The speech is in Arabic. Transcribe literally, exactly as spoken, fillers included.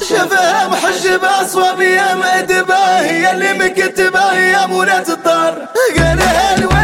شفه محجب أصوب يا مأدبه يلي مكتبه يا منى الطر قالها